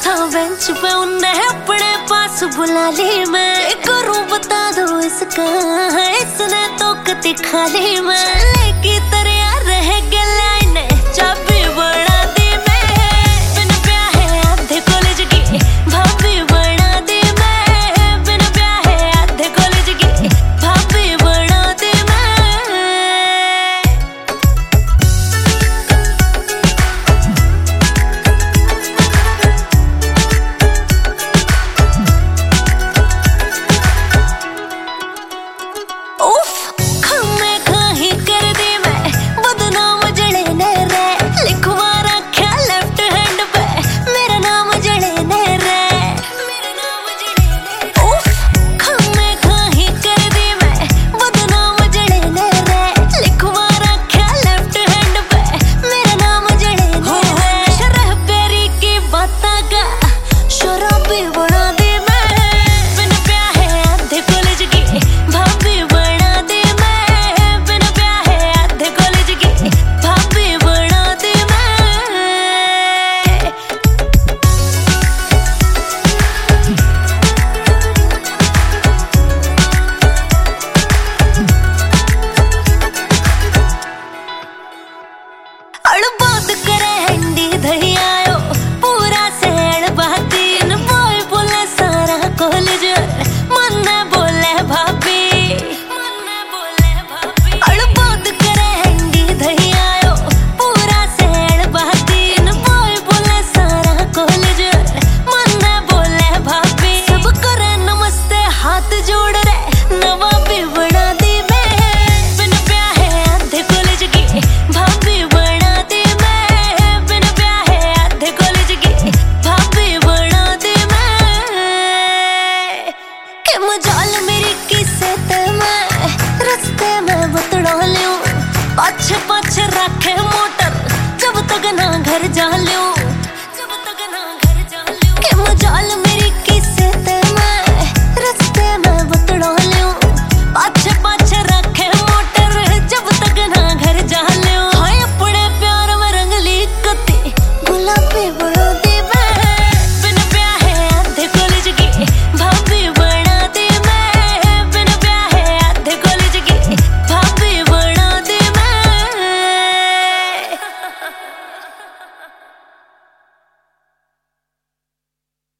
था बेंच पे उन्हें अपने पास बुला ली मैं। करूं बता दो इसका, इसने तो कति खाली मैं। लेकी तरया रह गया लाइन चाबी बना दी मैं। बिन ब्याह आधे कॉलेज की भाभी बना दी मैं। बिन ब्याह आधे कॉलेज की भाभी बना दी मैं। उफ खम्मे खाही कर दी मैं, बदनाम जड़े ने रे। लिखवा रखा लेफ्ट हैंड पे मेरा नाम जड़े ने रे। उफ खम्मे खाही कर दी मैं, बदनाम जड़े ने रे। लिखवा रखा लेफ्ट हैंड पे मेरा नाम जड़े ने रे। शरह पेरी की बाता का शराबी बना दी मैं। बिन ब्याह आधे कॉलेज की भाभी बना दी मैं। बिन ब्याह आधे कॉलेज की भाभी बना दी मैं। अड़बाद करे हंडी धई आयो पूरा से अड़बादी। इन बॉय बोले सारा कॉलेज मन बोले भाभी। अड़बाद करे हंडी धई आयो पूरा से अड़बादी। इन बॉय बोले सारा कॉलेज मन बोले भाभी। सब करे नमस्ते हाथ जोड़ रे नवाबी बना दी मैं। बिन ब्याह आधे कॉलेज की भाभी बना दी मैं। बिन ब्याह आधे कॉलेज की भाभी बना दी मैं। के मजाल मेरी किसे ते मैं रस्ते में बतड़ा लूं। पाछे पाछे रखे मोटर जब तक ना घर जा लूं।